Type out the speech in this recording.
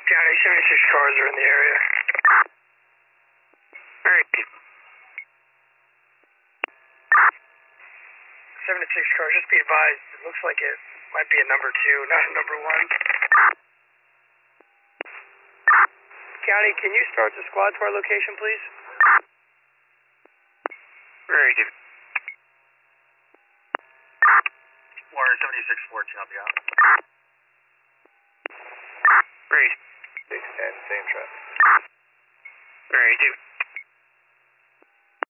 County, 76 cars are in the area. Alright. 76 cars, just be advised, it looks like it might be a number 2, not a number 1. County, can you start the squad to our location, please? Alright. Warner 7614, I'll be out. Alright. 610, same traffic. Alright,